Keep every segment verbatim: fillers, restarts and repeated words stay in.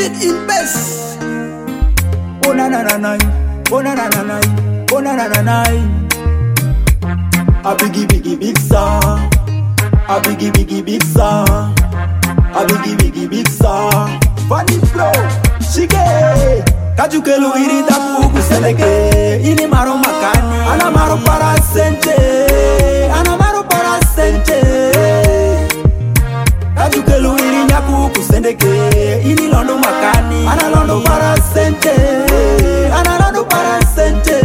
Beat in best. Oh na na na na, oh na na na na, oh na na na na. A biggie biggie big song, a biggie biggie big song, a biggie biggie big song. Funny flow, shige. Kajukelu iri daku kuseleke, ini maro makani, ana maro para sente, ana maro para sente. Kajukelu iri nyaku kusendeke, ini londo makani, ana londo para sente, ana londo para sente.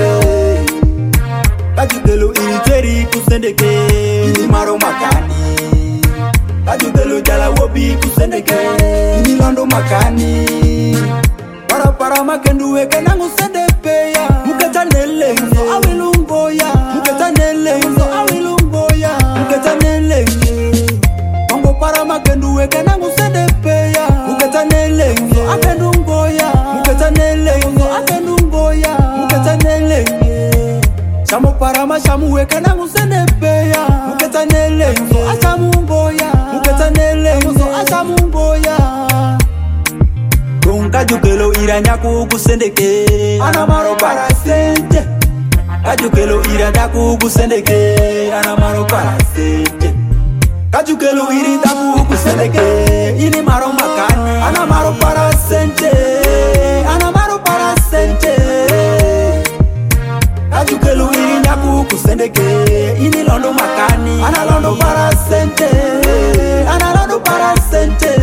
Kajukelu iri jeri kusendeke, ini maro makani. Kajukelu jala wobi kusendeke, ini londo makani. Para para makendu weke nangu sende peya, muketa nele so awilumbo ya, muketa nele so awilumbo ya, muketa nele. Mango para makendu weke nangu sende peya, muketa nele so akenumbo ya, muketa nele so akenumbo ya, muketa nele. Shamu para ma shamu weke nangu sende peya, muketa nele so asamumbo ya, muketa nele so asamumbo ya. Kajukelo ira nyaku kusendeke, ana maro para sente. Kajukelo ira nyaku kusendeke, ana maro para sente. Kajukelo iri nyaku kusendeke, ini maro makani, ana maro para sente, ana maro para sente. Kajukelo iri nyaku kusendeke, ini londo makani, ana londo para sente, ana londo para sente.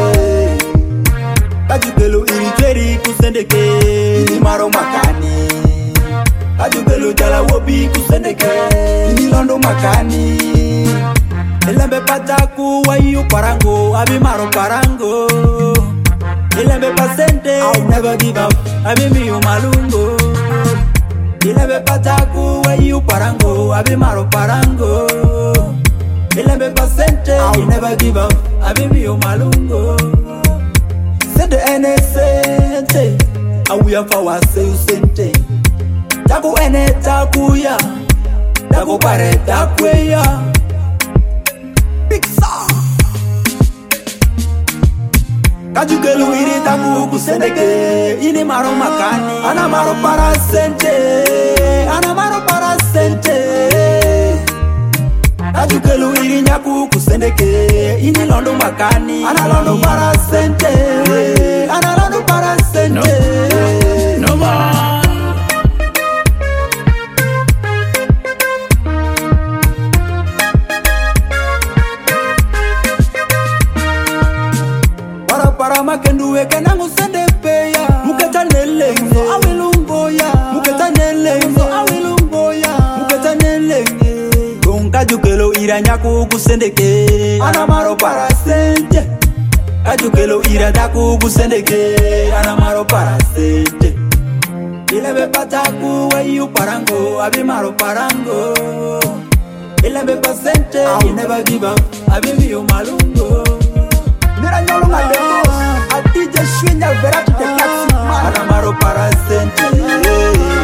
Kajukelo iri jeri kusendeke, ini maro makani. Kajukelo jala wobi kusendeke, ini londo makani. Ilembe pataku wa yu parango, abi maro parango. Ilembe pasente, I'll never give up, abi miyo malungo. Ilembe pataku wa yu parango, abi maro parango. Ilembe pasente, I'll never give up, abi miyo malungo. Sende ene sente, awuya fawa se usente. Taku ene takuya, taku pare takuya. Big song. Kajukelu iri taku kusendeke, ini maro makani, ana maro para sente, ana maro para sente. Kajukelu iri nyaku kusendeke, ini londo makani, ana londo para sente, ana londo para sente. No, no man. Para para makendu weke nangu sende peya, muketa nele so awilumbo ya, muketa nele so awilumbo ya, muketa nele. Kajukelo ira nyaku kusendeke, ana maro para sente. Kajukelo ira daku kusendeke, ana maro para sente. Ilembe pataku wa yu parango, abi maro parango. Ilembe pasente, I'll never give up, abi miyo malungo. Nira nyolo ngalemos, ati je shwenya vera to the classic man. Ana maro para sente.